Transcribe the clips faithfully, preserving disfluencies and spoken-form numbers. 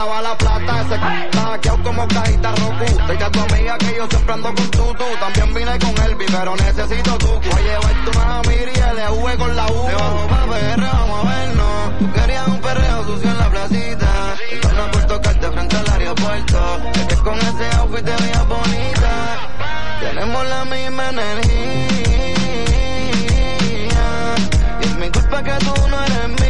La plata, ese c*** está hackeado como cajita Roku. Dile a tu amiga que yo siempre ando con tutu. También vine con Elvis, pero necesito tu. Voy a llevarte una amiga y L V con la U. Me bajo pa' P R, vamos a vernos. Tú querías un perreo sucio en la placita. Entonces por tocarte frente al aeropuerto. Es que con ese outfit te veías bonita. Tenemos la misma energía. Y es mi culpa que tú no eres mía.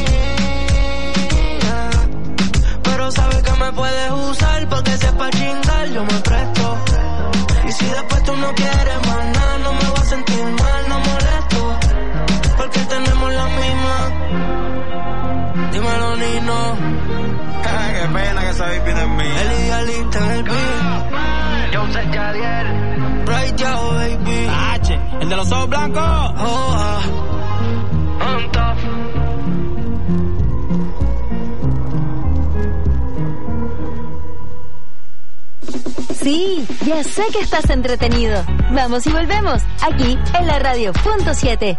Sabes que me puedes usar porque si es pa' chingar yo me presto. Y si después tú no quieres más nada, no me voy a sentir mal, no molesto. Porque tenemos la misma. Dímelo, Nino. Qué pena que esa baby no es mía. El idealista en el beat. Yo sé Jadiel. Right yo, baby. H, el de los ojos blancos. Oh, ah. On top. Sí, ya sé que estás entretenido. Vamos y volvemos, aquí en la radio punto siete.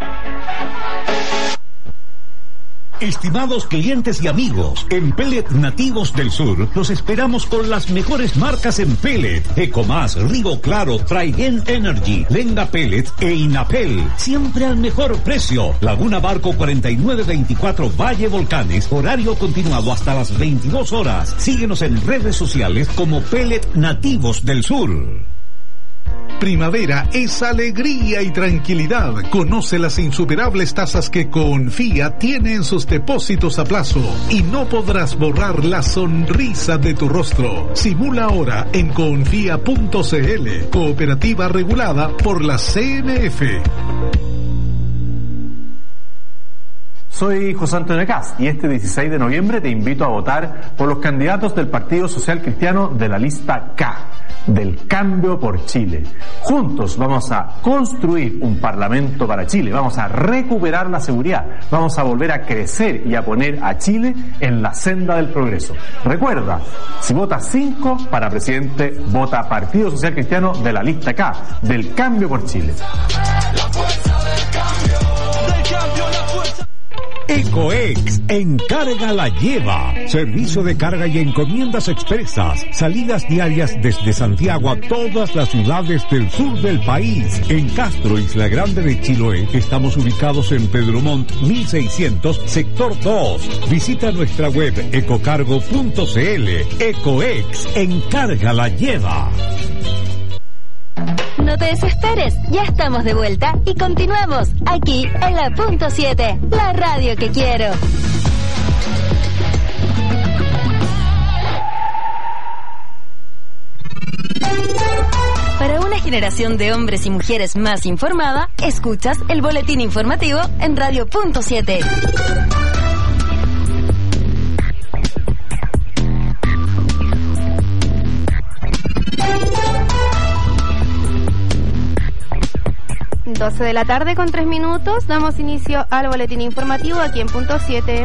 Estimados clientes y amigos, en Pellet Nativos del Sur los esperamos con las mejores marcas en pellet: Ecomás, Rigo Claro, Traigen Energy, Lenga Pellet e Inapel. Siempre al mejor precio. Laguna Barco cuarenta y nueve veinticuatro Valle Volcanes, horario continuado hasta las veintidós horas. Síguenos en redes sociales como Pellet Nativos del Sur. Primavera es alegría y tranquilidad. Conoce las insuperables tasas que Confía tiene en sus depósitos a plazo y no podrás borrar la sonrisa de tu rostro. Simula ahora en confía punto c l, cooperativa regulada por la C N F. Soy José Antonio Cast y este dieciséis de noviembre te invito a votar por los candidatos del Partido Social Cristiano de la lista K, del Cambio por Chile. Juntos vamos a construir un parlamento para Chile, vamos a recuperar la seguridad, vamos a volver a crecer y a poner a Chile en la senda del progreso. Recuerda, si votas cinco para presidente, vota Partido Social Cristiano de la lista K, del Cambio por Chile. La fuerza del cambio, del cambio, la fuerza. Ecoex, encarga la lleva. Servicio de carga y encomiendas expresas. Salidas diarias desde Santiago a todas las ciudades del sur del país. En Castro, Isla Grande de Chiloé, estamos ubicados en Pedro Montt mil seiscientos, sector dos. Visita nuestra web ecocargo punto c l. Ecoex, encarga la lleva. No te desesperes, ya estamos de vuelta y continuamos aquí en la punto siete, la radio que quiero. Para una generación de hombres y mujeres más informada, escuchas el boletín informativo en radio punto siete. doce de la tarde con tres minutos, damos inicio al boletín informativo aquí en punto siete.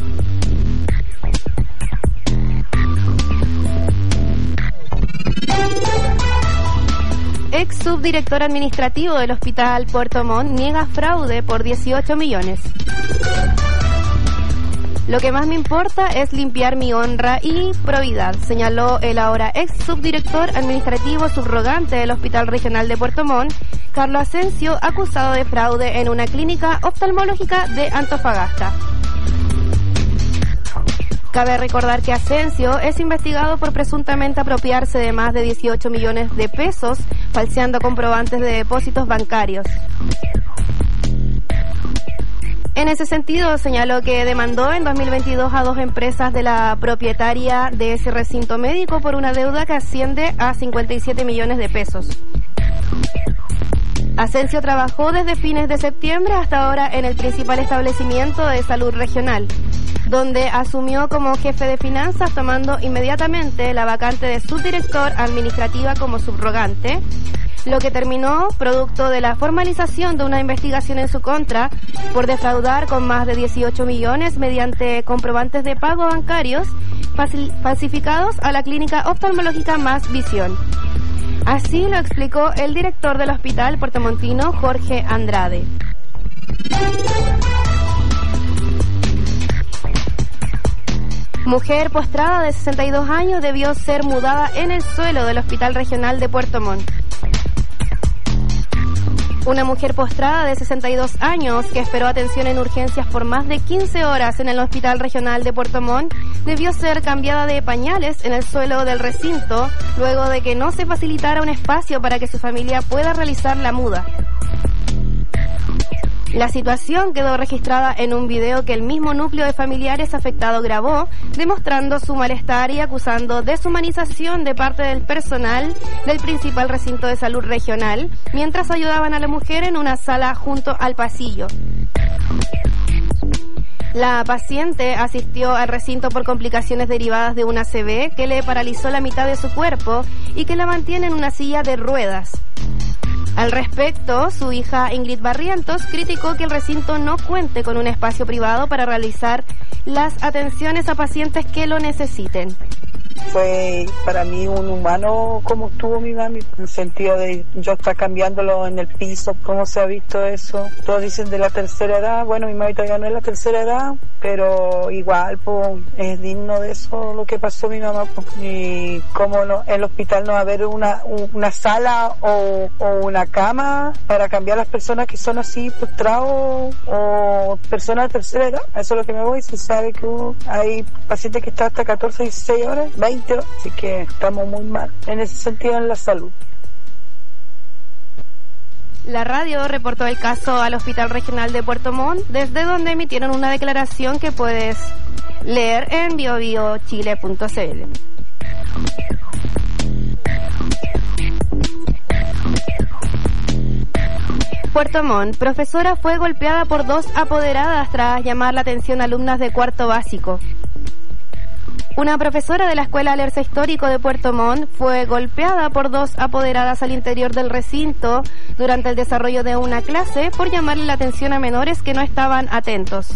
Ex subdirector administrativo del Hospital Puerto Montt niega fraude por dieciocho millones. Lo que más me importa es limpiar mi honra y probidad, señaló el ahora ex subdirector administrativo subrogante del Hospital Regional de Puerto Montt, Carlos Asensio, acusado de fraude en una clínica oftalmológica de Antofagasta. Cabe recordar que Asensio es investigado por presuntamente apropiarse de más de dieciocho millones de pesos, falseando comprobantes de depósitos bancarios. En ese sentido, señaló que demandó en dos mil veintidós a dos empresas de la propietaria de ese recinto médico por una deuda que asciende a cincuenta y siete millones de pesos. Asensio trabajó desde fines de septiembre hasta ahora en el principal establecimiento de salud regional, donde asumió como jefe de finanzas, tomando inmediatamente la vacante de subdirector administrativa como subrogante, lo que terminó producto de la formalización de una investigación en su contra por defraudar con más de dieciocho millones mediante comprobantes de pago bancarios falsificados a la clínica oftalmológica Más Visión. Así lo explicó el director del hospital puertomontino, Jorge Andrade. Mujer postrada de sesenta y dos años debió ser mudada en el suelo del Hospital Regional de Puerto Montt. Una mujer postrada de sesenta y dos años que esperó atención en urgencias por más de quince horas en el Hospital Regional de Puerto Montt debió ser cambiada de pañales en el suelo del recinto luego de que no se facilitara un espacio para que su familia pueda realizar la muda. La situación quedó registrada en un video que el mismo núcleo de familiares afectado grabó, demostrando su malestar y acusando deshumanización de parte del personal del principal recinto de salud regional, mientras ayudaban a la mujer en una sala junto al pasillo. La paciente asistió al recinto por complicaciones derivadas de una A C V que le paralizó la mitad de su cuerpo y que la mantiene en una silla de ruedas. Al respecto, su hija Ingrid Barrientos criticó que el recinto no cuente con un espacio privado para realizar las atenciones a pacientes que lo necesiten. Fue para mí un humano como estuvo mi mami, en el sentido de yo estar cambiándolo en el piso, cómo se ha visto eso. Todos dicen de la tercera edad, bueno, mi mami todavía no es la tercera edad, pero igual pues es digno de eso lo que pasó mi mamá. Pues. Y como no, en el hospital no va a haber una, una sala o, o una cama para cambiar a las personas que son así postrados o personas de tercera edad, eso es lo que me voy. Se sabe que uh, hay pacientes que están hasta catorce, dieciséis horas, veinte, así que estamos muy mal en ese sentido en la salud. La radio reportó el caso al Hospital Regional de Puerto Montt, desde donde emitieron una declaración que puedes leer en bio bio chile punto c l. Puerto Montt, profesora fue golpeada por dos apoderadas tras llamar la atención a alumnas de cuarto básico. Una profesora de la Escuela Alerce Histórico de Puerto Montt fue golpeada por dos apoderadas al interior del recinto durante el desarrollo de una clase por llamarle la atención a menores que no estaban atentos.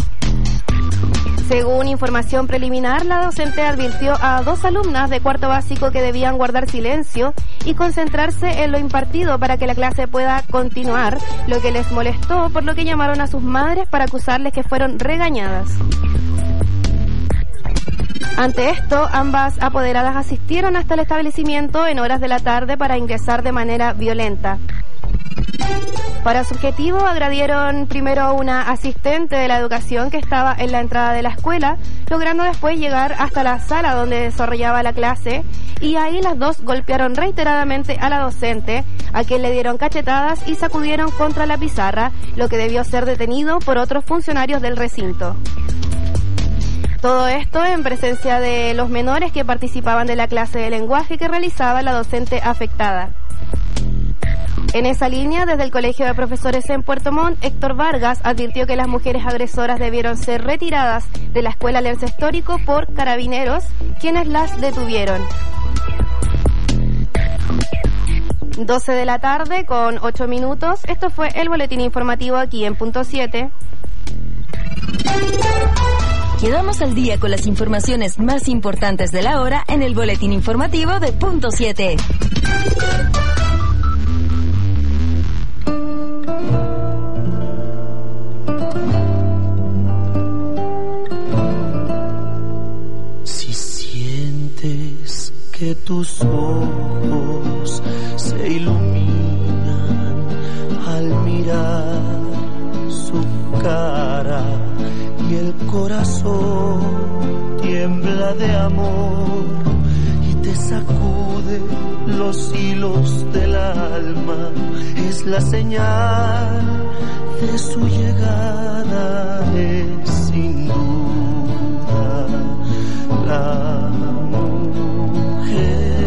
Según información preliminar, la docente advirtió a dos alumnas de cuarto básico que debían guardar silencio y concentrarse en lo impartido para que la clase pueda continuar, lo que les molestó, por lo que llamaron a sus madres para acusarles que fueron regañadas. Ante esto, ambas apoderadas asistieron hasta el establecimiento en horas de la tarde para ingresar de manera violenta. Para su objetivo, agredieron primero a una asistente de la educación que estaba en la entrada de la escuela, logrando después llegar hasta la sala donde desarrollaba la clase, y ahí las dos golpearon reiteradamente a la docente, a quien le dieron cachetadas y sacudieron contra la pizarra, lo que debió ser detenido por otros funcionarios del recinto. Todo esto en presencia de los menores que participaban de la clase de lenguaje que realizaba la docente afectada. En esa línea, desde el Colegio de Profesores en Puerto Montt, Héctor Vargas advirtió que las mujeres agresoras debieron ser retiradas de la Escuela Alerce Histórico por carabineros, quienes las detuvieron. doce de la tarde con ocho minutos. Esto fue el boletín informativo aquí en Punto siete. Quedamos al día con las informaciones más importantes de la hora en el boletín informativo de Punto siete. Si sientes que tus ojos se iluminan al mirar su cara y el corazón tiembla de amor y te sacude los hilos del alma, es la señal de su llegada, es sin duda la mujer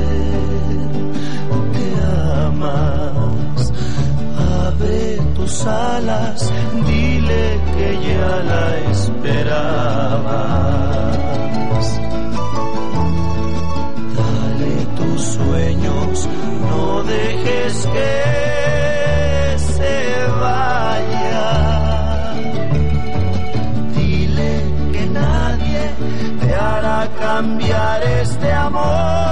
que amas. Abre tus alas, dile que ya la esperabas. Dale tus sueños, no dejes que se vaya. Dile que nadie te hará cambiar este amor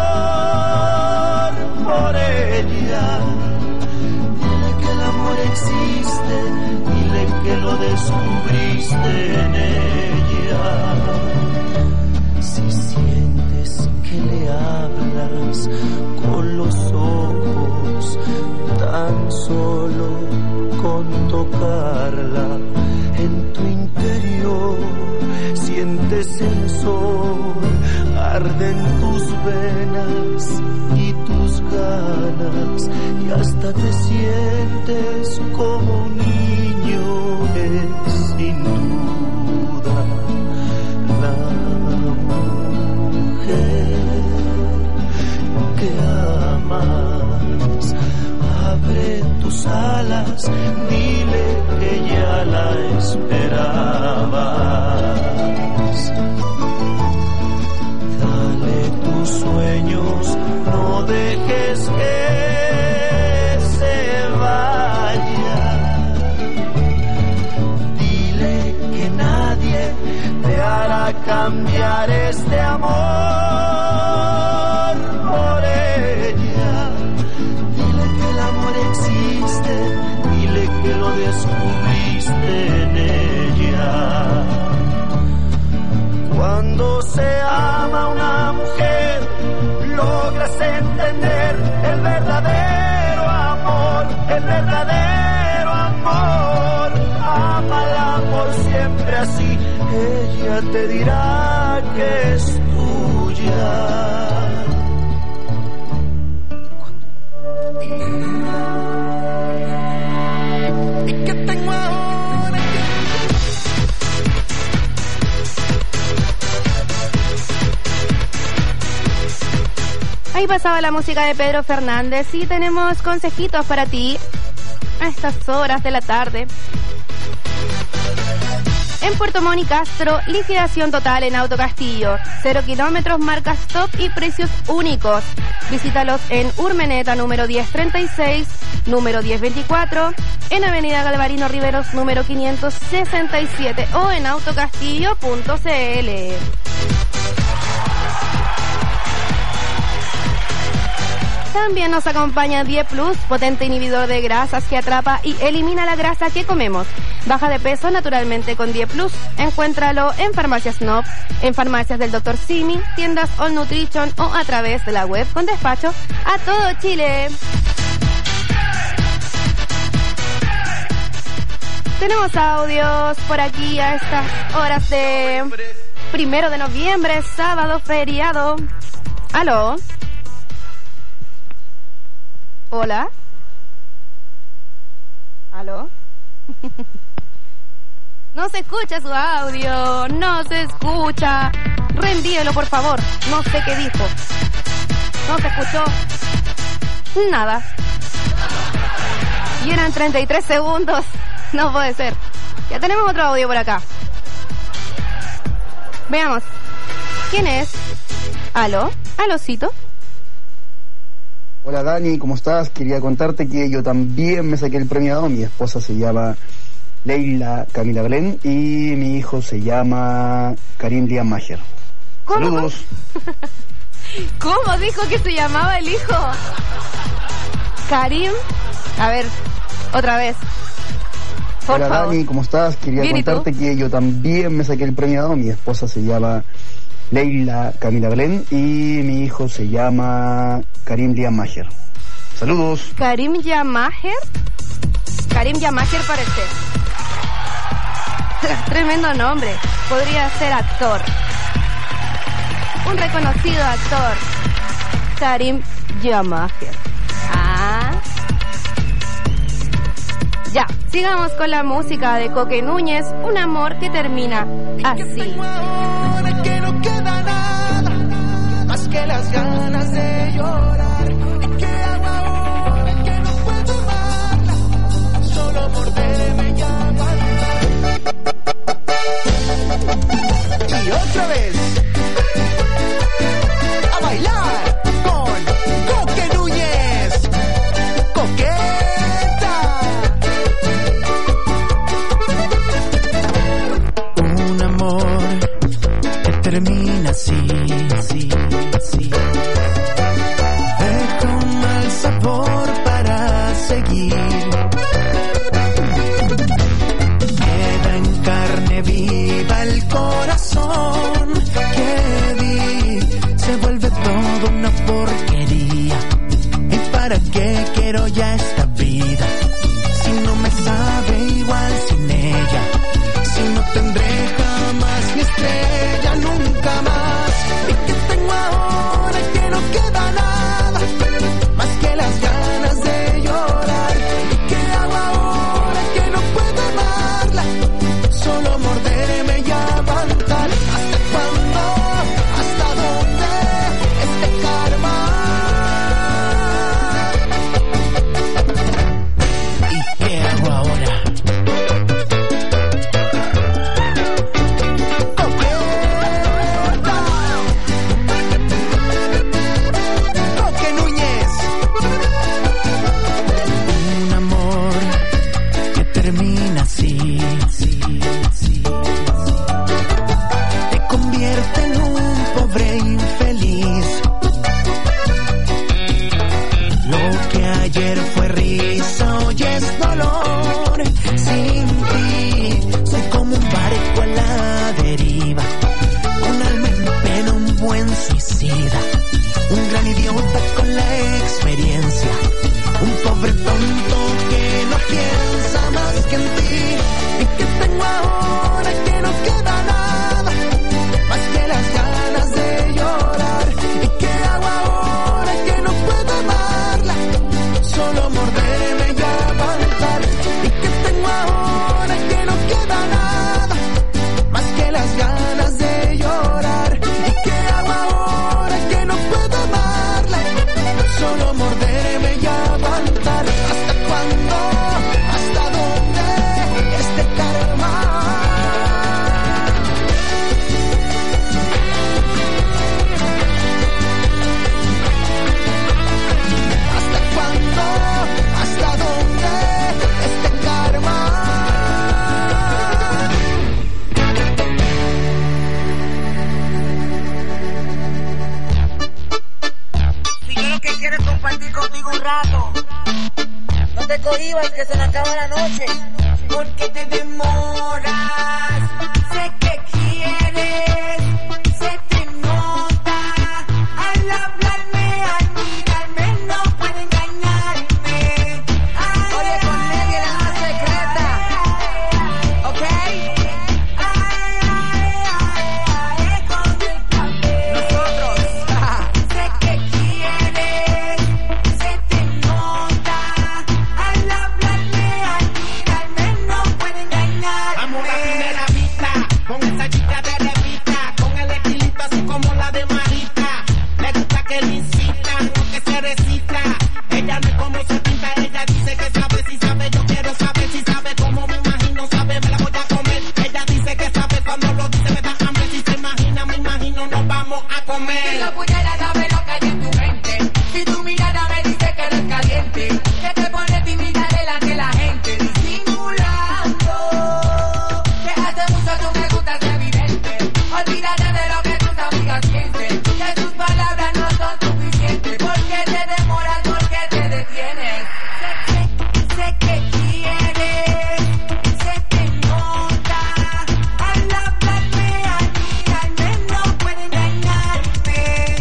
por ella. Dile que el amor existe, dile que lo descubriste en ella. arden tus venas y tus ganas y hasta te sientes como un niño. Es sin duda la mujer que amas. Abre tus alas, dile que ya la esperabas. Dale tus sueños, no dejes que se vaya. Dile que nadie te hará cambiar este amor por ella. Dile que el amor existe, dile que lo descubriste en ella. Cuando se ama a una mujer, logras entender el verdadero amor, el verdadero amor. Ámala por siempre así, ella te dirá que es tuya. ¿Y qué tengo ahora? Ahí pasaba la música de Pedro Fernández y tenemos consejitos para ti a estas horas de la tarde. En Puerto Montt y Castro, liquidación total en Auto Castillo. Cero kilómetros, marcas top y precios únicos. Visítalos en Urmeneta número diez treinta y seis, número diez veinticuatro, en Avenida Galvarino Riveros número quinientos sesenta y siete o en autocastillo punto c l. También nos acompaña Die Plus, potente inhibidor de grasas que atrapa y elimina la grasa que comemos. Baja de peso naturalmente con Die Plus. Encuéntralo en Farmacias Nob, en farmacias del doctor Simi, tiendas All Nutrition o a través de la web con despacho a todo Chile. Tenemos audios por aquí a estas horas de primero de noviembre, sábado feriado. ¿Aló? Hola. ¿Aló? No se escucha su audio, no se escucha. Reenvíelo, por favor. No sé qué dijo. No se escuchó nada. Y eran treinta y tres segundos. No puede ser. Ya tenemos otro audio por acá. Veamos. ¿Quién es? ¿Aló? ¿Alócito? Hola Dani, ¿cómo estás? Quería contarte que yo también me saqué el premio. Mi esposa se llama Leila Camila Belén y mi hijo se llama Karim Liam Maher. ¿Cómo? Saludos. ¿Cómo dijo que se llamaba el hijo? Karim. A ver, otra vez. Por Hola favor. Dani, ¿cómo estás? Quería Bien, contarte que yo también me saqué el premio. Mi esposa se llama Leila Camila Belén y mi hijo se llama Karim Liam Maher. Saludos. Karim Yamaher. Karim Yamaher parece. Tremendo nombre. Podría ser actor. Un reconocido actor. Karim Yamaher. Ah. Ya, sigamos con la música de Coque Núñez, un amor que termina así. Ahora que no queda nada más que las ganas de llorar. ¿Y qué hago ahora que no puedo amarla? Solo morderme y aguantar. Y otra vez a bailar con Coque Núñez. Coqueta. Un amor que termina así, así, así. Deja un mal sabor para seguir. Queda en carne viva el corazón que di. Se vuelve todo una porquería. ¿Y para qué quiero ya esta vida? Si no me sabe igual sin ella. Si no tendré jamás mi estrella, nunca más. ¿Y qué tengo suicida, un gran idiota con la experiencia, un pobre tonto que no piensa más que en ti. ¿Y qué tengo ahora que no queda nada más que las ganas de llorar? ¿Y qué hago ahora que no puedo amarla? Solo morderme y aguantar. ¿Y qué tengo ahora que no queda nada más que las ganas de llorar? ¿Y qué hago ahora que no puedo amarla? Solo morderme y aguantar. ¿Hasta cuándo? ¿Hasta dónde? Este karma. ¿Hasta cuándo? ¿Hasta dónde? Este karma. Si yo lo que quiero es compartir contigo un rato, no te cohibas que se me acaba la noche. ¿Por qué te demoras? Sé que quieres, se te nota. Al hablarme, al mirarme, no puede engañarme. Oye, con Nelly la más secreta, ¿ok? Nosotros. Sé que quieres, se te nota. Al hablarme, al mirarme, no puede engañarme. Vamos a la primera vista, con esa chica de revista, con el estilito así como la de Marita. Le gusta que le incitan, no que se recita. Ella no es como se pinta, ella dice que sabe, si sabe, yo quiero saber si sabe cómo me imagino, sabe, me la voy a comer. Ella dice que sabe, cuando lo dice me da hambre, si se imagina, me imagino, nos vamos a comer. Si no pudiera saber lo que hay en tu mente, si tu mirada me dice que eres caliente, que te pone tímida delante de la gente, disimulando, que hace mucho tú me gustas evidente, olvídate de lo que tus amigas piensen, que tus palabras no son suficientes, porque te demoras, porque te detienes, sé, sé, sé que quieres, se te nota, al hablarme, al mirarme, no puede engañarme.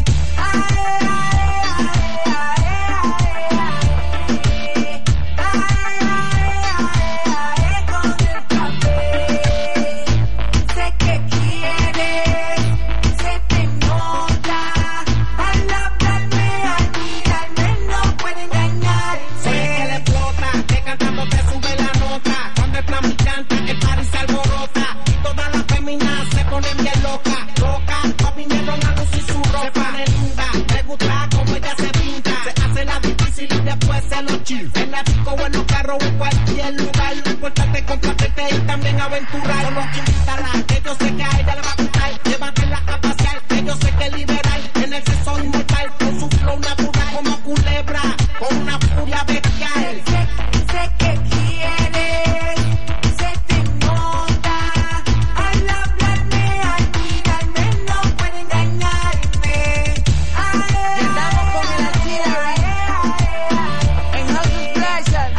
Sé que quieres, se te nota. Al hablarme, al mirarme, no puede engañarme. Soy el que le explota, que cantando te sube la nota. Cuando el plan me canta, el party se alborota. Y todas las féminas se ponen bien locas. Loca, pa' vinieron a lucir su ropa. Se pone linda, me gusta como ella se pinta. Se hace la difícil y después se lo chill. En la disco o en los carros o en cualquier lugar. Lo importante es compartirte y también aventurar. Solo invitarla, que yo sé que a ella le va a gustar. Llévatela a pasear, que yo sé que es liberal. En el sexo inmortal, con su flow natural como culebra. Con una furia bestial. Sé, sé que quieres, se te nota. Al hablarme, al mirarme, no puede engañarme. Y andamos con el artillery en House Pleasure,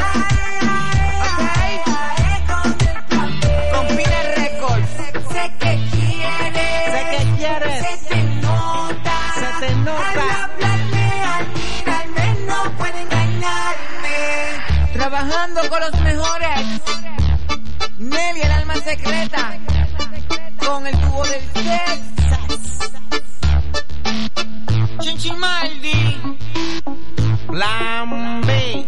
¿ok? Con Pina Records. Sé que quieres, Sé que quieres, se te nota. se te nota. Al hablarme, al mirarme, no puede engañarme. Trabajando con los mejores. Nelly, el alma secreta. Con el tubo del Texas. Chinchimaldi. Plan B.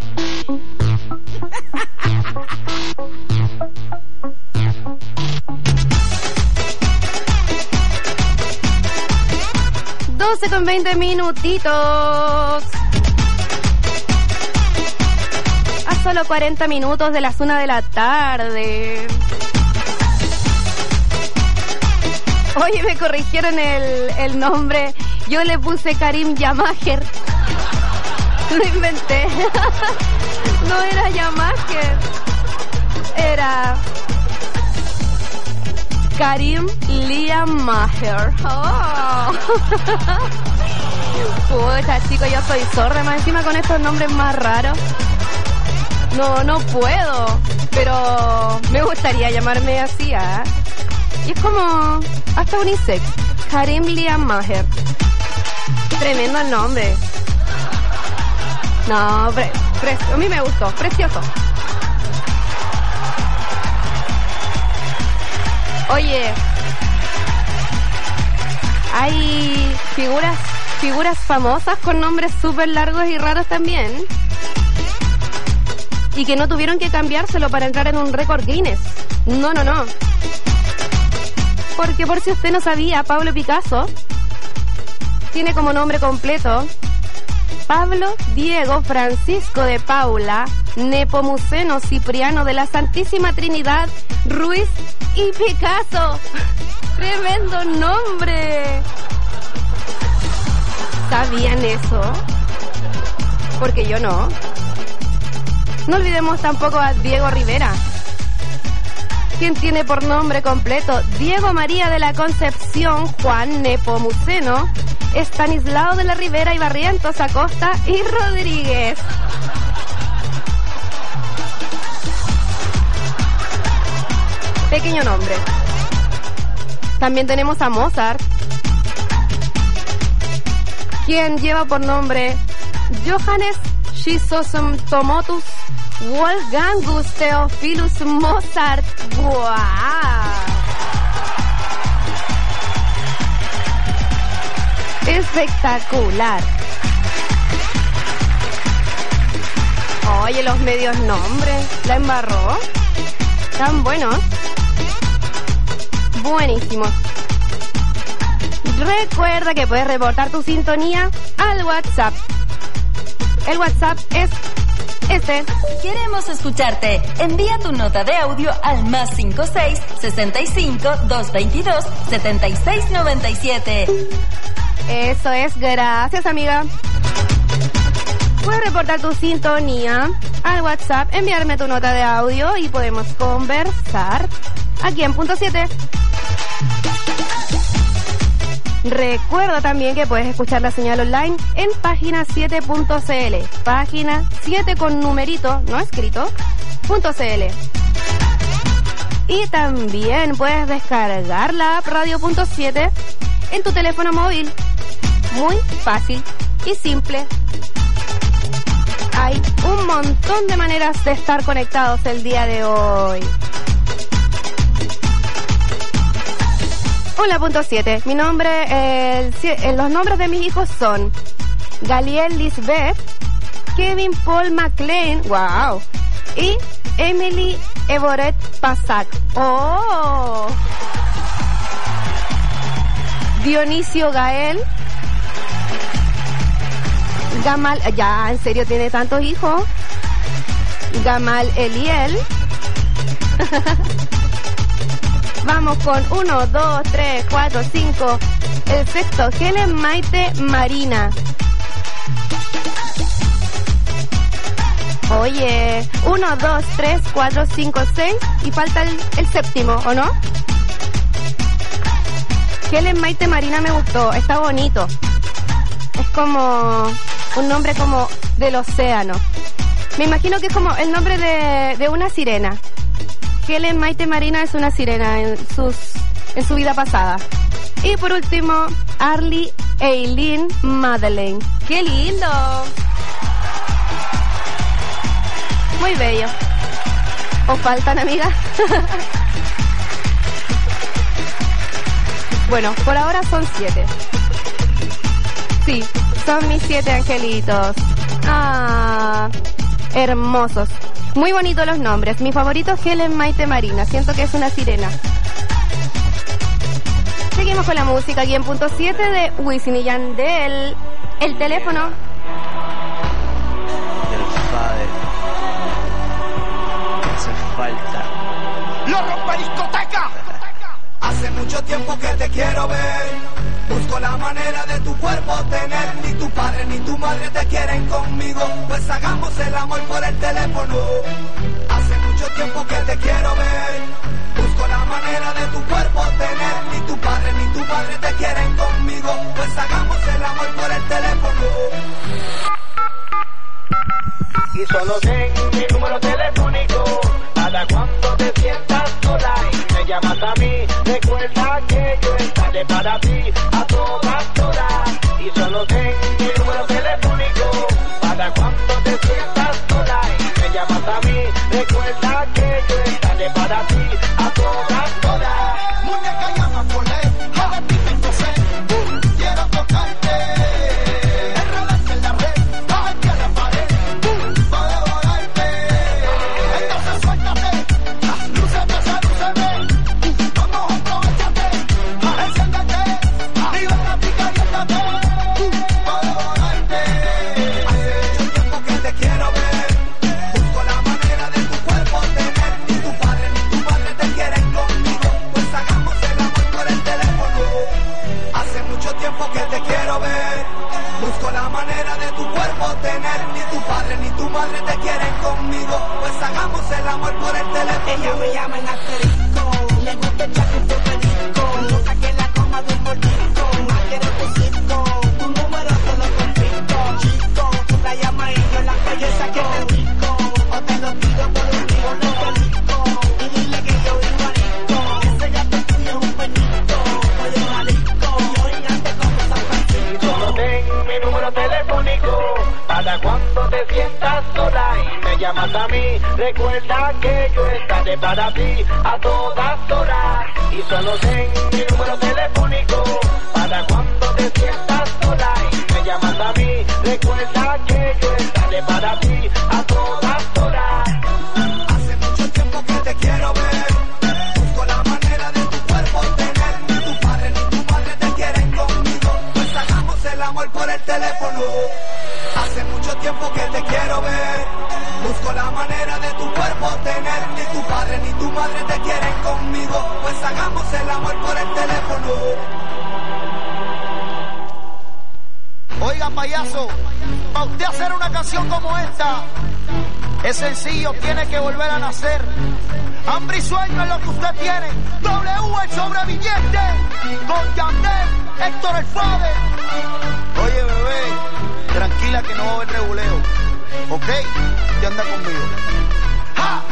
doce con veinte minutitos. A solo cuarenta minutos de las una de la tarde. Oye, me corrigieron el, el nombre. Yo le puse Karim Yamaher. Lo inventé. No era Yamaher. Era Karim Liam Maher. Oh. Pucha, chicos, yo soy sorda más encima con estos nombres más raros. No, no puedo. Pero me gustaría llamarme así, ¿eh? Y es como hasta unisex. Karim Liam Maher. Tremendo el nombre. No, pre, pre, a mí me gustó, precioso. Oye, hay figuras, figuras famosas con nombres súper largos y raros también. Y que no tuvieron que cambiárselo para entrar en un récord Guinness. No, no, no. Porque por si usted no sabía, Pablo Picasso tiene como nombre completo Pablo Diego Francisco de Paula Nepomuceno Cipriano de la Santísima Trinidad Ruiz y Picasso. ¡Tremendo nombre! ¿Sabían eso? Porque yo no. No olvidemos tampoco a Diego Rivera, quien tiene por nombre completo Diego María de la Concepción Juan Nepomuceno Estanislao de la Rivera y Barrientos Acosta y Rodríguez. Pequeño nombre. También tenemos a Mozart, quien lleva por nombre Johannes Chrysostomotus Wolfgangus Theophilus Mozart. ¡Guau! Espectacular. Oye, los medios nombres, la embarró. Tan buenos. Buenísimos. Recuerda que puedes reportar tu sintonía al WhatsApp. El WhatsApp es este. Queremos escucharte. Envía tu nota de audio al más cinco seis, sesenta y cinco, doscientos veintidós, setenta y seis noventa y siete. Eso es, gracias amiga. Puedes reportar tu sintonía al WhatsApp, enviarme tu nota de audio y podemos conversar aquí en Punto siete. Recuerda también que puedes escuchar la señal online en página siete punto c l. Página siete con numerito, no escrito, punto cl. Y también puedes descargar la app Radio Punto siete en tu teléfono móvil. Muy fácil y simple. Hay un montón de maneras de estar conectados el día de hoy. Hola, Punto siete. Mi nombre, eh, el, los nombres de mis hijos son Galiel Lisbeth, Kevin Paul McLean, wow, y Emily Evoret Pasac. Oh. Dionisio Gael, Gamal, ya, en serio tiene tantos hijos. Gamal Eliel. Vamos con uno, dos, tres, cuatro, cinco. El sexto, Helen Maite Marina. Oye, uno, dos, tres, cuatro, cinco, seis. Y falta el, el séptimo, ¿o no? Helen Maite Marina me gustó, está bonito. Es como un nombre como del océano. Me imagino que es como el nombre de, de una sirena. Helen Maite Marina es una sirena en, sus, en su vida pasada. Y por último, Arlie Eileen Madeleine. ¡Qué lindo! Muy bello. ¿Os faltan, amigas? Bueno, por ahora son siete. Sí, son mis siete angelitos. Ah, hermosos. Muy bonitos los nombres. Mi favorito es Helen Maite Marina. Siento que es una sirena. Seguimos con la música aquí en Punto siete de Wisin y Yandel. El teléfono. El padre. Hace falta. ¡Lo rompe discoteca! Hace mucho tiempo que te quiero ver. Busco la manera de tu cuerpo tener. Ni tu padre ni tu madre te quieren conmigo. Pues hagamos el amor por el teléfono. Hace mucho tiempo que te quiero ver. Busco la manera de tu cuerpo tener. Ni tu padre ni tu madre te quieren conmigo. Pues hagamos el amor por el teléfono. Y solo ten mi número telefónico. Para cuando te sientas sola y me llamas a mí, recuerda que yo estaré para ti a todas horas. Y solo solo ten mi número telefónico para cuando te sientas sola y me llamas a mí. Recuerda que yo estaré para ti a todas horas. Muñeca llama por ley, a ver ti tengo sed, uh, quiero tocarte, enredarte en la red, a ver que a la pared, uh, para devorarte. Entonces suéltate, las luces me sedúceme, uh, vamos aprovechate, uh, enciéndete, libérate y caliéntate, uh, para devorarte. Hace mucho tiempo que te quiero ver, busco la manera de tu cuerpo tener, ni tu padre ni tu madre te quieren conmigo, pues hagamos el amor por el teléfono. Hace mucho tiempo que te quiero ver, busco la manera de tu cuerpo tener, ni tu padre ni tu madre te quieren conmigo, pues hagamos el amor por el teléfono. Ella me llama en asterisco, le gusta echar un perico, nunca que la coma de un mordisco, más quiero tu cisco, tu número te lo confisco, chico, tú la llamas y yo la belleza que te disco, o te lo tiro por un río, no te disco, y dile que yo vivo rico, ese gato tuyo es un penito, oye marico, yo ingante como San Francisco. Solo ten mi número telefónico para cuando te sientas sola y me llamas a mí. Recuerda que yo estaré para ti a todas horas. Y solo ten mi número telefónico para cuando te sientas sola y me llamas a mí. Recuerda que yo estaré para ti a todas horas. Hace mucho tiempo que te quiero ver, busco la manera de tu cuerpo tener, ni tu padre ni tu madre te quieren conmigo, pues hagamos el amor por el teléfono. Hace mucho tiempo que te quiero ver, busco la manera de tu cuerpo tener, ni tu padre ni tu madre te quieren conmigo, pues hagamos el amor por el teléfono. Oiga, payaso, para usted hacer una canción como esta, es sencillo, tiene que volver a nacer. Hambre y sueño es lo que usted tiene. W el sobreviviente, con Yandel, Héctor el Fade. Oye, bebé, tranquila que no va a haber reguleo, ¿ok? Ya anda conmigo. ¡Ja!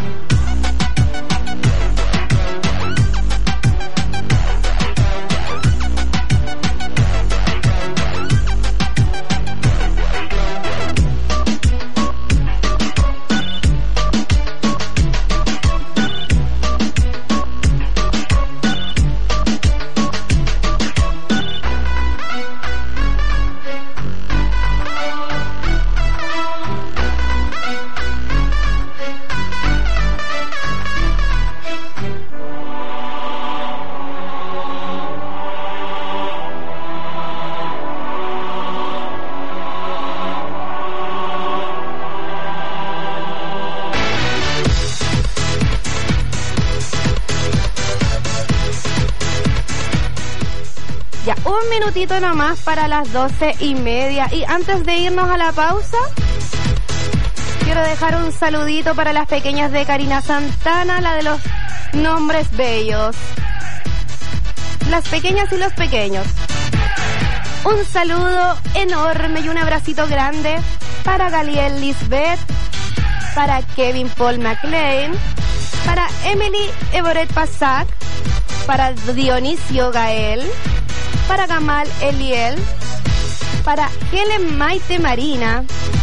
Ya, un minutito nomás para las doce y media. Y antes de irnos a la pausa, quiero dejar un saludito para las pequeñas de Karina Santana, la de los nombres bellos. Las pequeñas y los pequeños. Un saludo enorme y un abracito grande para Galiel Lisbeth, para Kevin Paul McLean, para Emily Eboret Pasac, para Dionisio Gael, para Gamal Eliel, para Helen Maite Marina,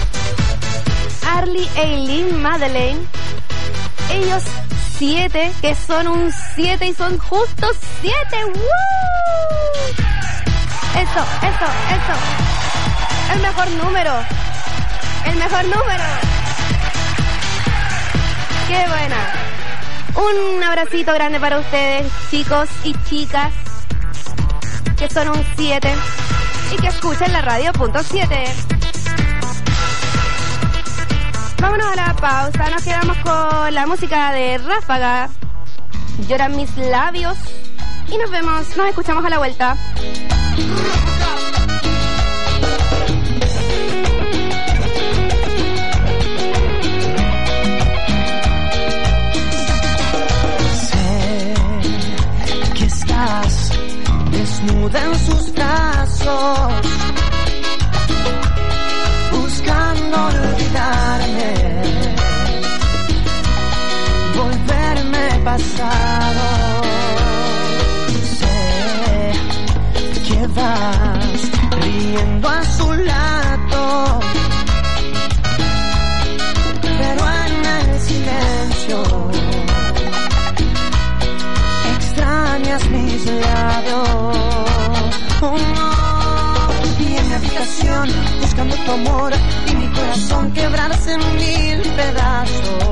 Arlie Eileen Madeleine, ellos siete, que son un siete y son justos siete. ¡Woo! Eso, eso, eso. El mejor número. El mejor número. ¡Qué buena! Un abracito grande para ustedes, chicos y chicas, que son un siete y que escuchan la radio punto siete. Vámonos a la pausa, nos quedamos con la música de Ráfaga, Lloran mis labios, y nos vemos, nos escuchamos a la vuelta. Sé que estás desnuda en sus brazos, buscando olvidarme, volverme pasado. Sé que vas a su lado, pero en el silencio extrañas mis labios. Oh, no. Y en mi habitación buscando tu amor y mi corazón quebrarse en mil pedazos.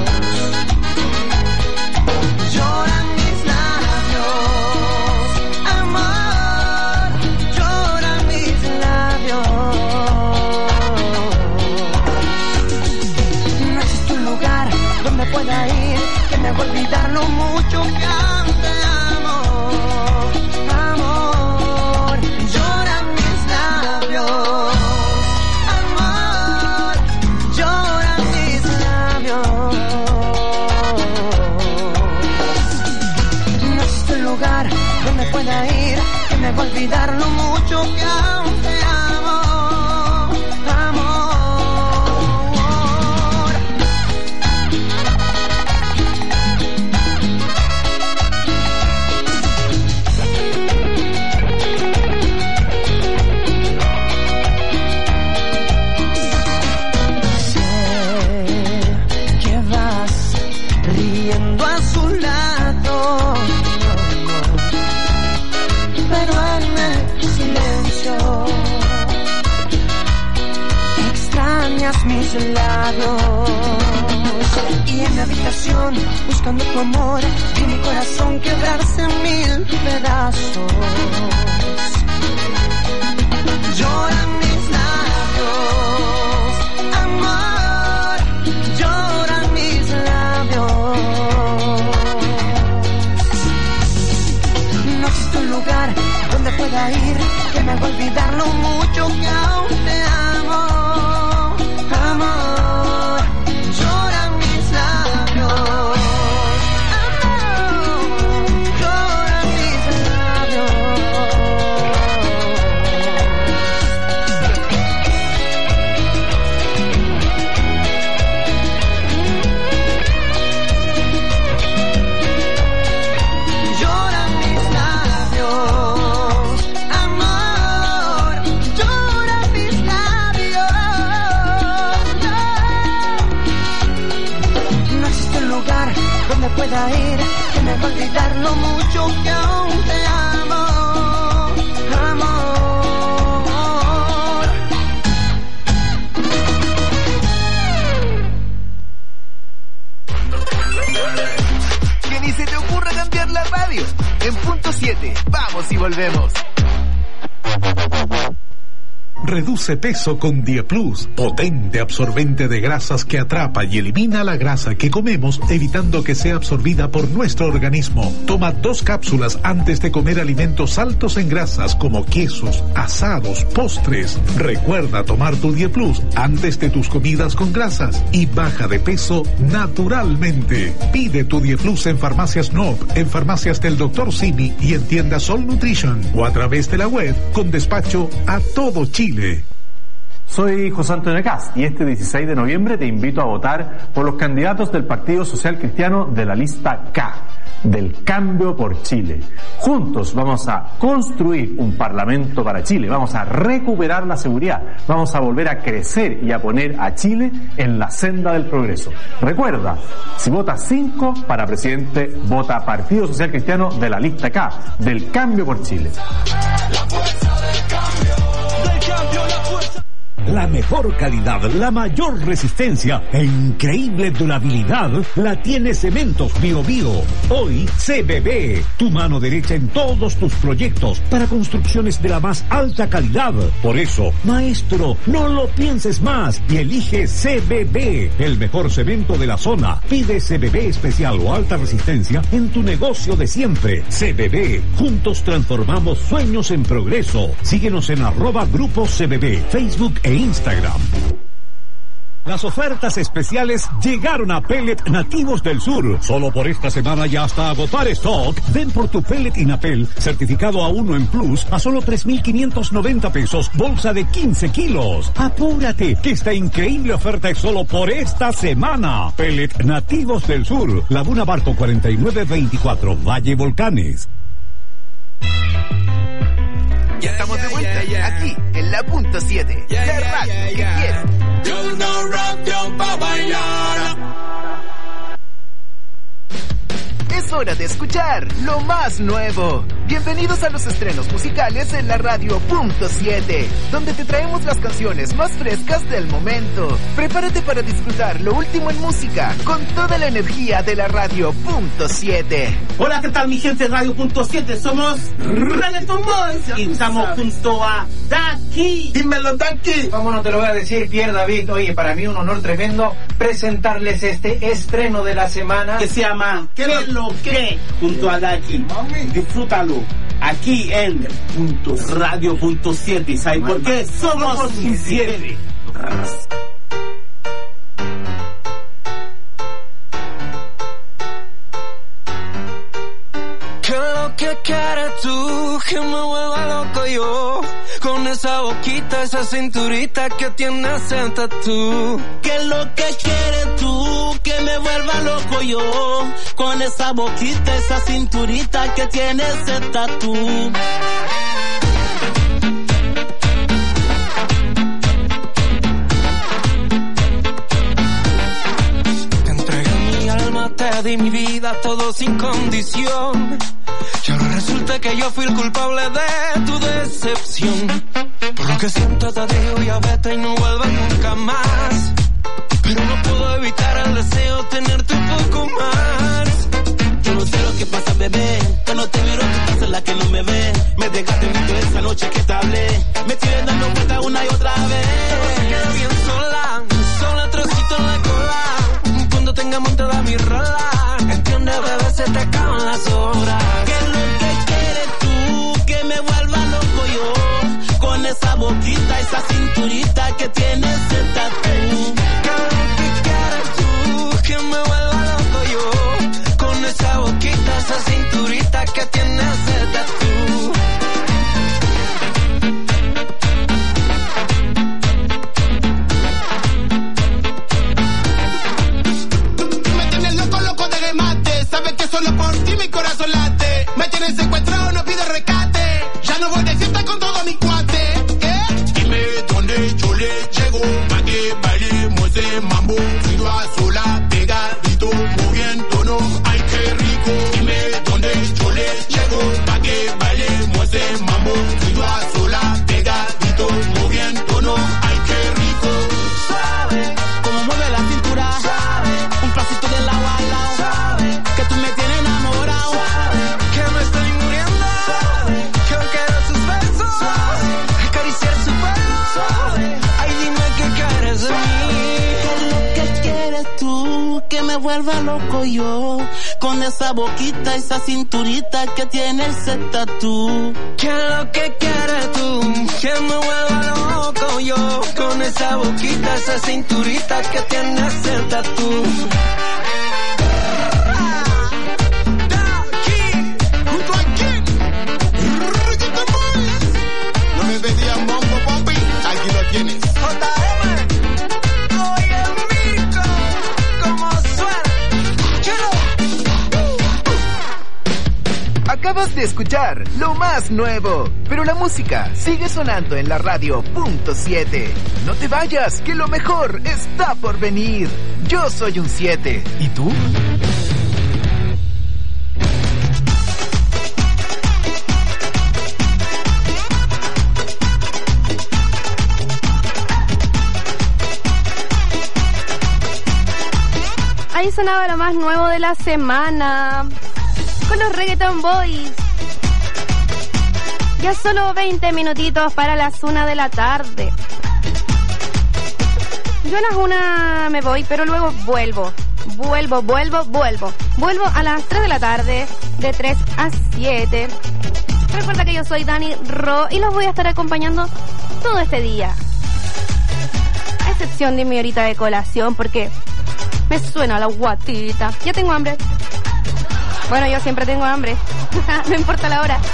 Lloran mis labios, amor, lloran mis labios. No existe un lugar donde pueda ir que me haga olvidar lo mucho que aún te amo. Amor, lloran mis labios, amor, lloran mis labios. No existe un lugar donde pueda ir que me haga olvidar lo mucho que aún te amo. Amor. Mis labios y en mi habitación buscando tu amor y mi corazón quebrarse en mil pedazos. Lloran mis labios, amor, lloran mis labios. No existe un lugar donde pueda ir que me haga olvidar lo mucho que aún te amo. Amor, lloran mis labios, amor, lloran mis labios. Lloran mis labios, amor, lloran mis labios. Donde pueda ir que me haga olvidar lo mucho que aún te amo, amor. Que ni se te ocurra cambiar la radio. En punto siete, vamos y volvemos. Reduce peso con Dieplus, potente absorbente de grasas que atrapa y elimina la grasa que comemos, evitando que sea absorbida por nuestro organismo. Toma dos cápsulas antes de comer alimentos altos en grasas como quesos, asados, postres. Recuerda tomar tu Dieplus antes de tus comidas con grasas y baja de peso naturalmente. Pide tu Dieplus en Farmacias N O P, en farmacias del doctor Simi y en tiendas Sol Nutrition o a través de la web con despacho a todo Chile. Soy José Antonio Cast y este dieciséis de noviembre te invito a votar por los candidatos del Partido Social Cristiano de la lista K, del Cambio por Chile. Juntos vamos a construir un parlamento para Chile, vamos a recuperar la seguridad, vamos a volver a crecer y a poner a Chile en la senda del progreso. Recuerda, si votas cinco para presidente, vota Partido Social Cristiano de la lista K, del Cambio por Chile. La fuerza del cambio, del cambio, la fuerza. La mejor calidad, la mayor resistencia e increíble durabilidad la tiene Cementos Bio Bio. Hoy C B B, tu mano derecha en todos tus proyectos para construcciones de la más alta calidad. Por eso, maestro, no lo pienses más y elige C B B, el mejor cemento de la zona. Pide C B B especial o alta resistencia en tu negocio de siempre. C B B, juntos transformamos sueños en progreso. Síguenos en arroba Grupo C B B, Facebook e Instagram. Las ofertas especiales llegaron a Pellet Nativos del Sur. Solo por esta semana y hasta agotar stock. Ven por tu pellet Inapel, certificado a uno en Plus, a solo tres mil quinientos noventa pesos, bolsa de quince kilos. Apúrate, que esta increíble oferta es solo por esta semana. Pellet Nativos del Sur, Laguna Barco cuarenta y nueve veinticuatro, Valle Volcanes. Ya estamos de vuelta, aquí, en La punto siete, Yeah, la yeah, radio yeah, que yeah. quiero. Yo no rap, yo pa' bailar. Es hora de escuchar lo más nuevo. Bienvenidos a los estrenos musicales en la radio punto siete, donde te traemos las canciones más frescas del momento. Prepárate para disfrutar lo último en música con toda la energía de la radio punto siete. Hola, ¿qué tal mi gente de Radio punto siete? Somos Reggaeton Boys y estamos junto a Daki. Dímelo, Daki. ¿Cómo no te lo voy a decir, Pierre David? Oye, para mí un honor tremendo presentarles este estreno de la semana Que se llama ¿Qué lo que? Junto a Daki. Disfrútalo aquí en Radio punto siete. ¿Sabes por qué? Somos siete. ¿Qué es lo que quieres tú? Que me vuelva loco yo. Con esa boquita, esa cinturita que tienes en tatú. ¿Qué es lo que quieres tú? Que me vuelva loco yo. Con esa boquita, esa cinturita que tienes en tatú. Te entregué mi alma, te di mi vida, todo sin condición. Y ahora resulta que yo fui el culpable de tu decepción. Por lo que siento te digo ya vete y no vuelvas nunca más. Pero no puedo evitar el deseo tenerte un poco más. Yo no sé lo que pasa, bebé. Cuando te miro tú pasas la que no me ve. Me dejaste visto esa noche que te hablé. Me estoy dando vuelta una y otra vez. Pero se queda bien sola, sola trocito en la cola. Cuando tengamos toda mi rola, entiende bebé se te acaban las horas. ¿Qué es lo que quieres tú? Que me vuelva loco yo. Con esa boquita, esa cinturita que tienes en tatú. ¿Qué es lo que quieres tú? Que me vuelva loco yo. Con esa boquita, esa cinturita que tienes en tatú. Sabes que solo por ti mi corazón late. Me tienes secuestrado, no pido rescate. Ya no voy de fiesta con todo mi cuate. ¿Eh? Dime dónde yo le llego, pa' que bailemos ese mambo. Fui a sola, pegadito, moviéndono. Ay, qué rico. Dime dónde yo le llego, pa' que bailemos ese mambo. Fui a sola, pegadito, moviéndono. Ay, qué rico. Suave, como mueve la cintura. Suave, un pasito de lado a lado. Suave, que tú me tienes enamorado. Suave, que me estoy muriendo. Suave, que aún quiero sus besos. Suave, acariciar su pelo. Suave, ay dime qué quieres de mí. ¿Qué es lo que quieres tú? Que me vuelva loco yo. Con esa boquita, esa cinturita que tienes el tatú. ¿Qué es lo que quieres tú? Que me vuelva loco yo. Con esa boquita, esa cinturita que tienes el tatú. No me pedían bombo, papi. Aquí lo tienes. J M, oye mico, como suena. Acabas de escuchar lo más nuevo, pero la música sigue sonando en la radio punto siete. No te vayas, que lo mejor está por venir. Yo soy un siete. ¿Y tú? Ahí sonaba lo más nuevo de la semana con los Reggaeton Boys. Ya solo veinte minutitos para las una de la tarde. Yo a las una me voy, pero luego vuelvo. Vuelvo, vuelvo, vuelvo. Vuelvo a las tres de la tarde, de tres a siete. Recuerda que yo soy Dani Ro y los voy a estar acompañando todo este día. A excepción de mi horita de colación, porque me suena la guatita. Ya tengo hambre. Bueno, yo siempre tengo hambre. No importa la hora.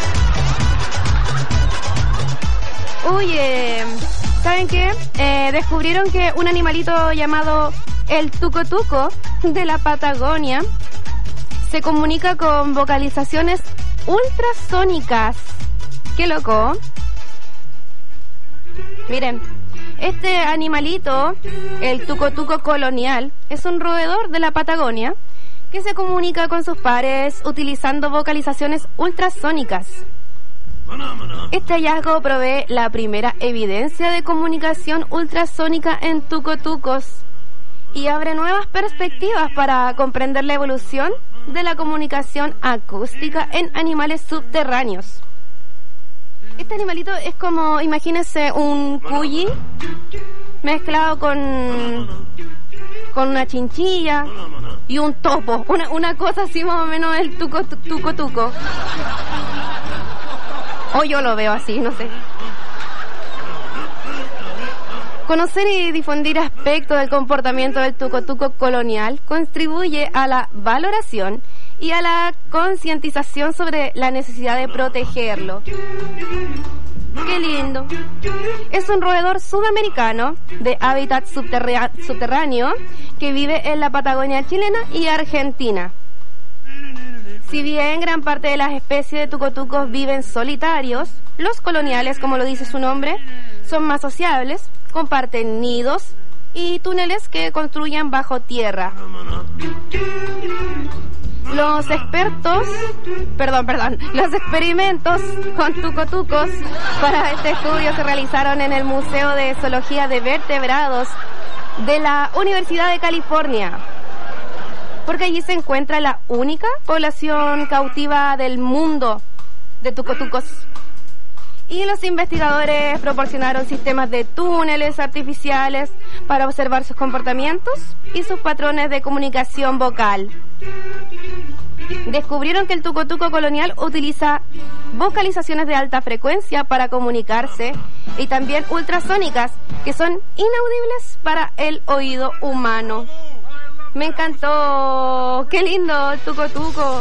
Oye, ¿saben qué? Eh, descubrieron que un animalito llamado el tuco tuco de la Patagonia se comunica con vocalizaciones ultrasónicas. ¡Qué loco! Miren, este animalito, el tuco-tuco colonial, es un roedor de la Patagonia que se comunica con sus pares utilizando vocalizaciones ultrasónicas. Este hallazgo provee la primera evidencia de comunicación ultrasónica en tucotucos y abre nuevas perspectivas para comprender la evolución de la comunicación acústica en animales subterráneos. Este animalito es como, imagínense, un cuyi mezclado con con una chinchilla y un topo, una, una cosa así más o menos el tuco tuco tuco. O yo lo veo así, no sé. Conocer y difundir aspectos del comportamiento del tuco-tuco colonial contribuye a la valoración y a la concientización sobre la necesidad de protegerlo. ¡Qué lindo! Es un roedor sudamericano de hábitat subterrá- subterráneo que vive en la Patagonia chilena y Argentina. Si bien gran parte de las especies de tucotucos viven solitarios, los coloniales, como lo dice su nombre, son más sociables, comparten nidos y túneles que construyen bajo tierra. Los expertos, perdón, perdón, los experimentos con tucotucos para este estudio se realizaron en el Museo de Zoología de Vertebrados de la Universidad de California, porque allí se encuentra la única población cautiva del mundo de tucotucos. Y los investigadores proporcionaron sistemas de túneles artificiales para observar sus comportamientos y sus patrones de comunicación vocal. Descubrieron que el tucotuco colonial utiliza vocalizaciones de alta frecuencia para comunicarse y también ultrasónicas, que son inaudibles para el oído humano. Me encantó. ¡Qué lindo el tuco-tuco!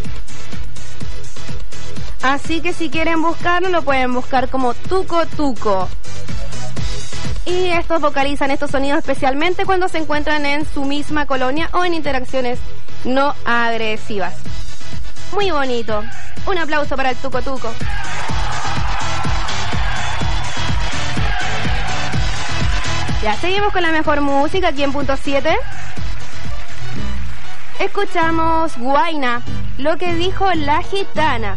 Así que si quieren buscarlo, lo pueden buscar como tuco-tuco. Y estos vocalizan estos sonidos especialmente cuando se encuentran en su misma colonia o en interacciones no agresivas. Muy bonito. Un aplauso para el tuco-tuco. Ya, seguimos con la mejor música aquí en Punto siete. Escuchamos Guaina, lo que dijo la gitana.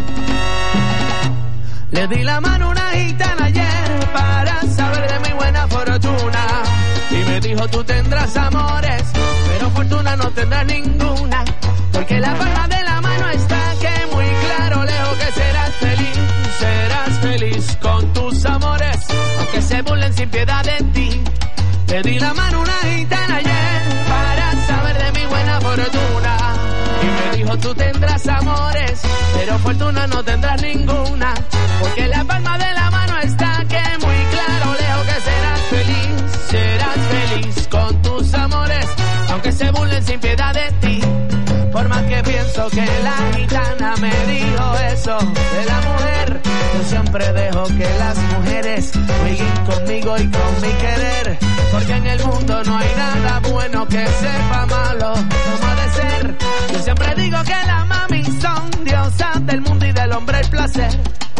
Le di la mano a una gitana ayer para saber de mi buena fortuna. Y me dijo, tú tendrás amores, pero fortuna no tendrás ninguna. Porque la palma de la mano está que muy claro lejos que serás feliz. Serás feliz con tus amores, aunque se burlen sin piedad de ti. Le di la mano a una gitana ayer para saber de mi buena fortuna. Y me dijo, tú tendrás amores, pero fortuna no tendrás ninguna. Porque la palma de la mano está que muy claro lejos que serás feliz. Serás feliz con tus amores, aunque se burlen sin piedad de ti. Por más que pienso que la gitana me dijo eso de la mujer, yo siempre dejo que las mujeres jueguen conmigo y con mi querer. Porque en el mundo no hay nada bueno que sepa malo como ha de ser. Yo siempre digo que las mami son diosas del mundo y del hombre el placer.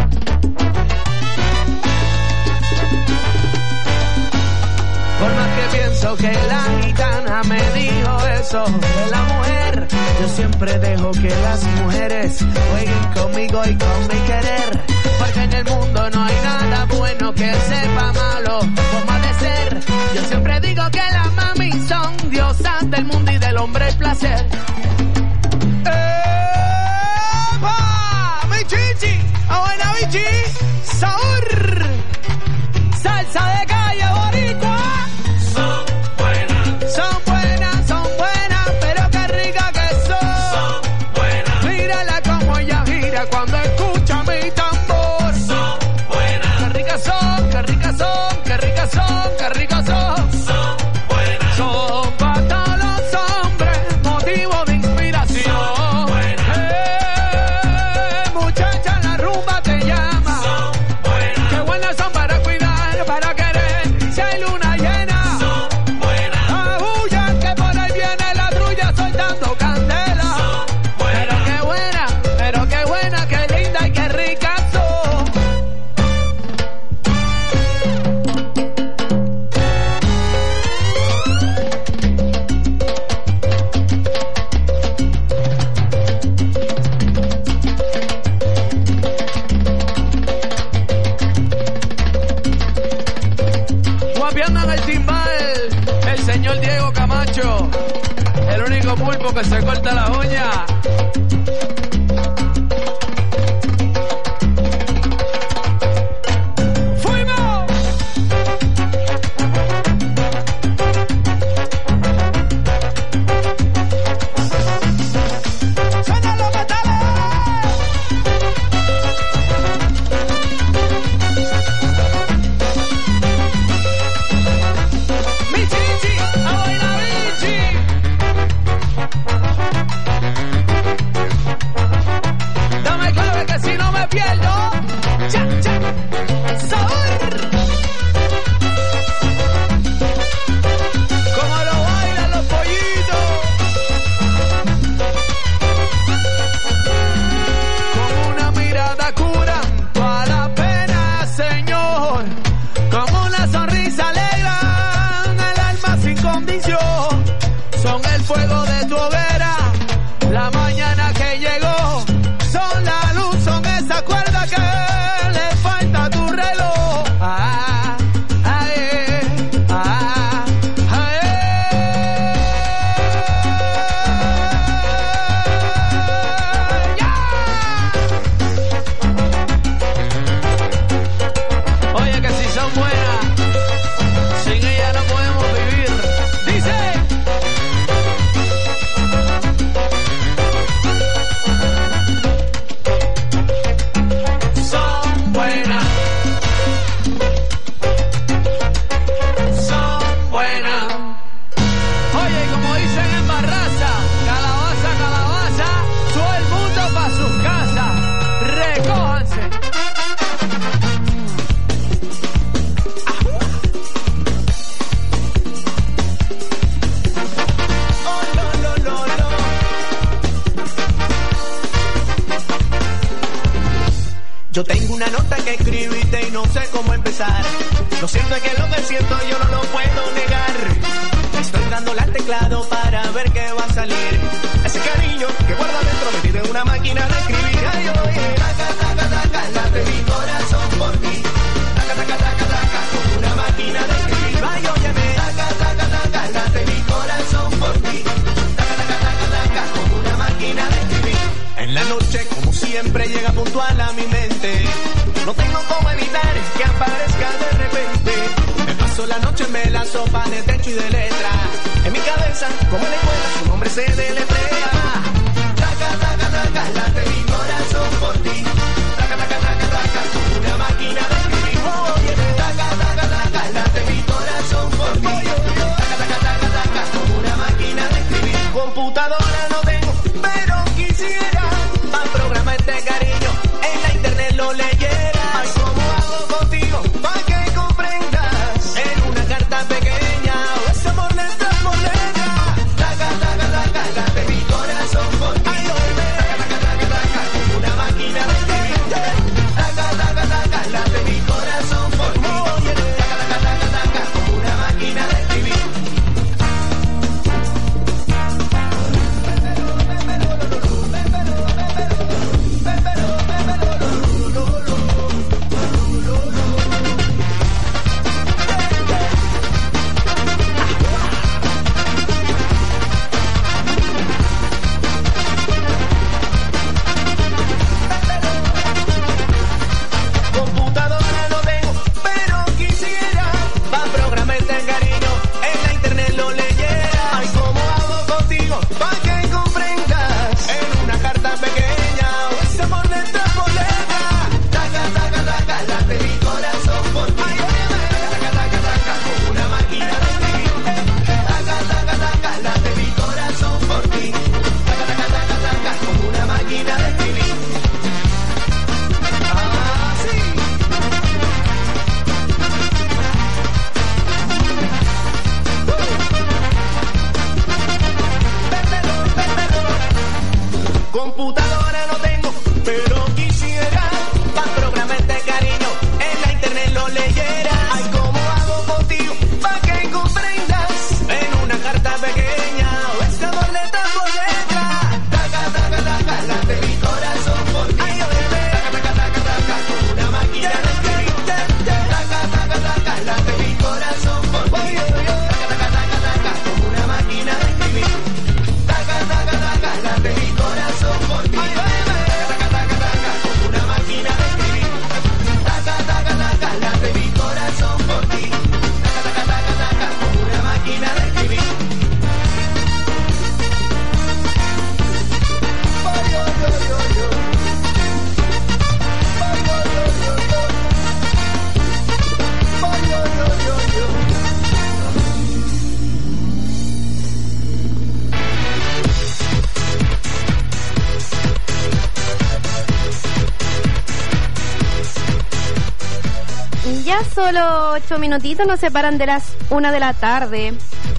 Por más que pienso que la gitana me dijo eso de la mujer, yo siempre dejo que las mujeres jueguen conmigo y con mi querer. Porque en el mundo no hay nada bueno que sepa malo como ha de ser. Yo siempre digo que las mami son diosas del mundo y del hombre el placer. ¡Epa! ¡Mi chichi! ¡A buena bichi! ¡Sabor! ¡Salsa de calle boricua! Son buenas. Son buenas, son buenas, pero qué rica que son. Son buenas. Mírala como ella gira cuando escucha mi tambor. Son buenas. Qué ricas son, qué ricas son, qué ricas guapiando en el timbal, el señor Diego Camacho, el único pulpo que se corta las uñas. Yo tengo una nota que escribirte y no sé cómo empezar. Lo cierto es que lo que siento yo no lo puedo negar. Estoy dándole al teclado para ver qué va a salir. Ese cariño que guarda dentro metido en una máquina de escribir. Ay, oye, taca, taca, taca, late mi corazón por ti. Taca, taca, taca, taca, como una máquina de escribir. Ay, óyeme, taca, taca, taca, late mi corazón por ti. Taca, taca, taca, taca, como una máquina de escribir. En la noche, como siempre, llega puntual a mi mente. No tengo cómo evitar que aparezca de repente. Me paso la noche en vela, sopa de techo y de letra. En mi cabeza, como en la escuela, su nombre se deletrea. Taca, taca, taca, late mi corazón por ti. Taca, taca, taca, taca, como una máquina de escribir. Oye, taca, taca, taca, late mi corazón por ti. Taca, taca, taca, taca, como una máquina de escribir. Computadora no tengo, pero quisiera a programa este cariño en la internet lo leyera. Ay, ¿cómo hago contigo para que comprendas? En una carta pequeña o ese amor letra por letra. Taca, taca, taca, late mi corazón por ti. Ay, oye, taca, taca, taca, taca, como una máquina de escribir. Solo ocho minutitos nos separan de las una de la tarde.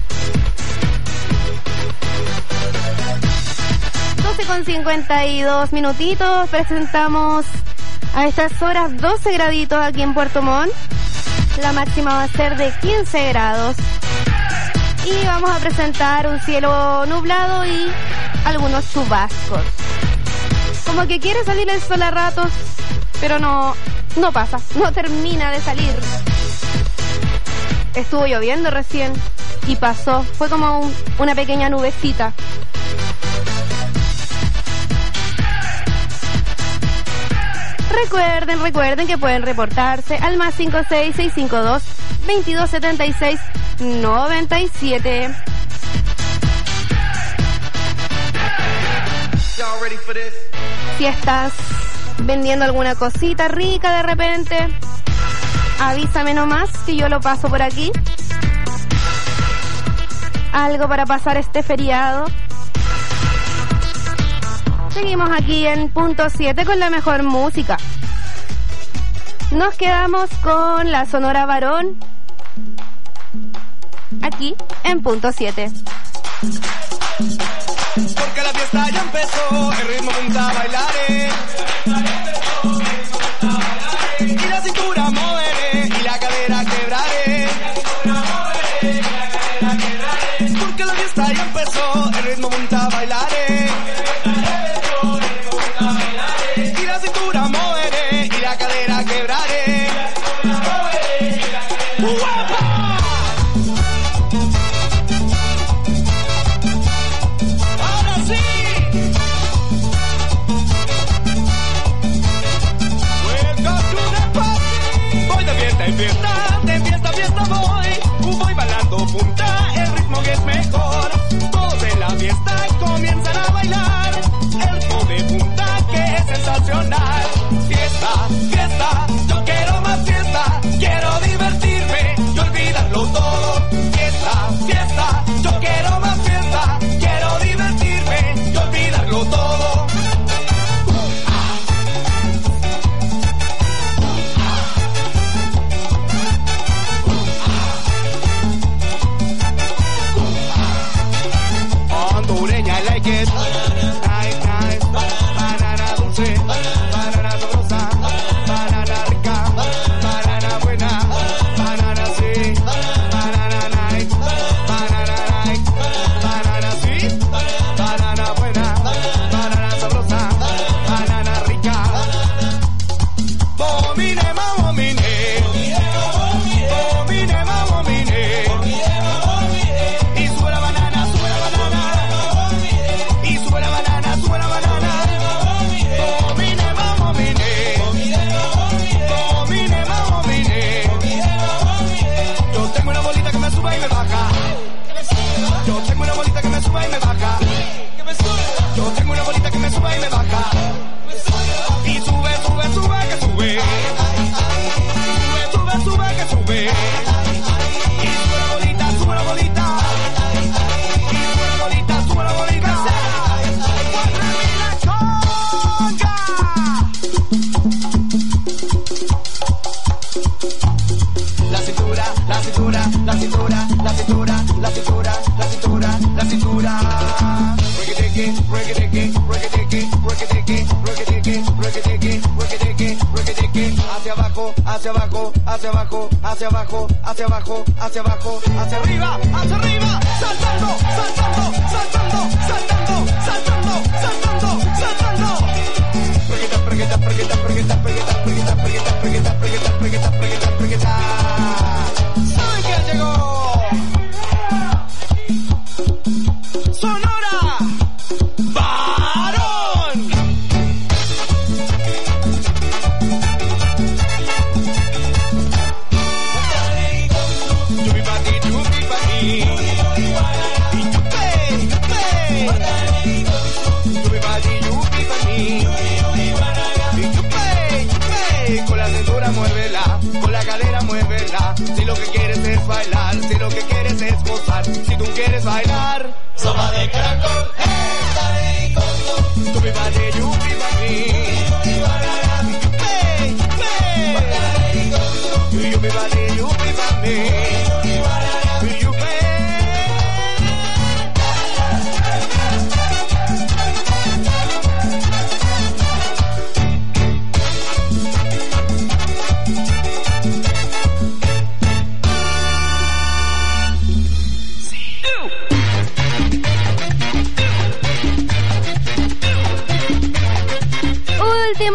doce con cincuenta y dos minutitos. Presentamos a estas horas doce graditos aquí en Puerto Montt. La máxima va a ser de quince grados. Y vamos a presentar un cielo nublado y algunos chubascos. Como que quiere salir el sol a ratos, pero no, no pasa, no termina de salir. Estuvo lloviendo recién y pasó, fue como un, una pequeña nubecita. Recuerden, recuerden que pueden reportarse al más cinco seis seis cinco dos, veintidós setenta y seis, noventa y siete. Si estás vendiendo alguna cosita rica de repente, avísame nomás que yo lo paso por aquí. Algo para pasar este feriado. Seguimos aquí en punto siete con la mejor música. Nos quedamos con la Sonora Varón aquí en punto siete. Porque la fiesta ya empezó, el ritmo punta a bailaré. Y la cintura moveré, y la cadera quebraré. Porque la fiesta ya empezó, el ritmo punta a bailaré. Y la cintura moveré, y la cadera quebraré. ¡Guapa! Ahora sí. Welcome to the party. Voy de fiesta en fiesta, de fiesta a fiesta voy. Voy bailando punta, el ritmo que es mejor. Todos en la fiesta comienzan a bailar. El ritmo de punta que es sensacional. Fiesta, fiesta, yo quiero más fiesta. Quiero divertirme y olvidarlo todo. Fiesta, fiesta, yo quiero más fiesta. Quiero divertirme y olvidarlo todo. Hondureña, I like it. Nice, nice. Banana dulce, banana sabrosa, banana rica, banana buena, banana sí, banana nice, banana nice, banana sí, banana buena, banana sabrosa, banana rica. Bomine, mamomine, bomine, mamomine. Y sube la banana, sube la banana. Y sube la banana, sube la banana. Bomine, mamomine. Bomine, mamomine. Yo tengo una bolita que me sube y me baja. Yo tengo una bolita que me sube y me baja. Yo tengo una bolita que me sube y me baja. Y sube, sube, sube, que sube. Sube, sube, sube, que sube. Y sube la bolita, sube la bolita. Y sube la bolita, sube la bolita. La cintura, la cintura, la cintura, la cintura, la cintura, la cintura, la cintura. Reggae, reggae, reggae, reggae, reggae, reggae, reggae, reggae. Hacia abajo, hacia abajo, hacia abajo, hacia abajo, hacia abajo, hacia abajo, hacia arriba, hacia arriba. Saltando, saltando, saltando, saltando, saltando, saltando, saltando. Pregueta, pregueta, pregueta, pregueta, pregueta, pregueta, pregueta, pregueta, pregueta, pregueta, pregueta, pregueta. ¿Saben quién llegó? Sonora Varón. Yupi pati, yupi pati. Y yupe, yupe. Yupi pati, yupi pati. Y yupe.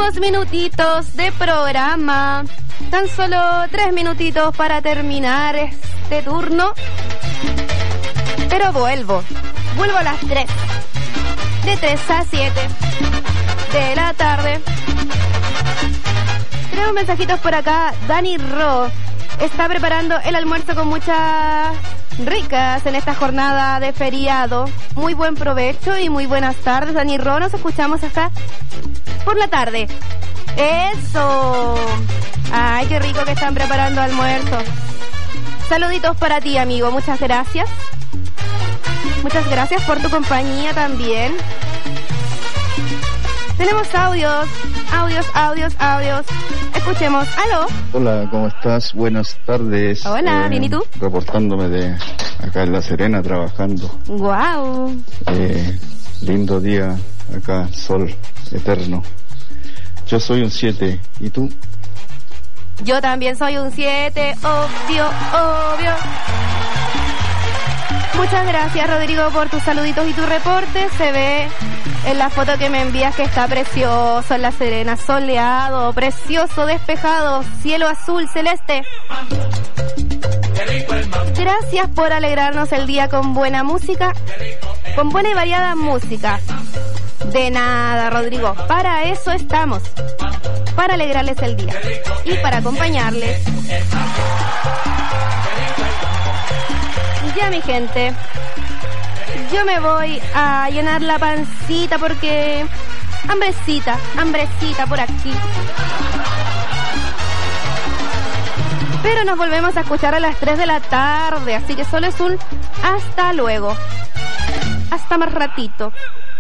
Últimos minutitos de programa. Tan solo tres minutitos para terminar este turno. Pero vuelvo. Vuelvo a las tres. De tres a siete de la tarde. Tenemos mensajitos por acá. Dani Ro está preparando el almuerzo con muchas ricas en esta jornada de feriado. Muy buen provecho y muy buenas tardes, Dani Ro. Nos escuchamos acá por la tarde. ¡Eso! ¡Ay, qué rico que están preparando almuerzo! Saluditos para ti, amigo. Muchas gracias. Muchas gracias por tu compañía también. Tenemos audios, audios, audios, audios. Escuchemos. ¿Aló? Hola, ¿cómo estás? Buenas tardes. Hola, eh, ¿bien y tú? Reportándome de acá en La Serena, trabajando. Wow. Eh, lindo día acá, sol eterno. Yo soy un siete, ¿y tú? Yo también soy un siete, obvio, obvio. Muchas gracias, Rodrigo, por tus saluditos y tu reporte. Se ve en la foto que me envías que está precioso en La Serena, soleado, precioso, despejado, cielo azul, celeste. Gracias por alegrarnos el día con buena música, con buena y variada música. De nada, Rodrigo, para eso estamos, para alegrarles el día y para acompañarles. Ya, mi gente, yo me voy a llenar la pancita porque hambrecita, hambrecita por aquí. Pero nos volvemos a escuchar a las tres de la tarde, así que solo es un hasta luego. Hasta más ratito.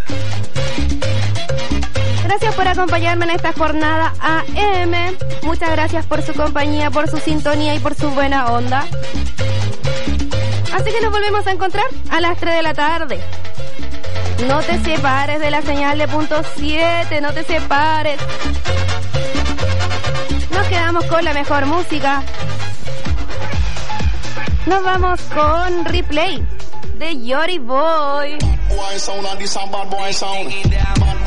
Gracias por acompañarme en esta jornada A M. Muchas gracias por su compañía, por su sintonía y por su buena onda. Así que nos volvemos a encontrar a las tres de la tarde. No te separes de la señal de punto siete, no te separes. Nos quedamos con la mejor música. Nos vamos con Replay de Yori Boy.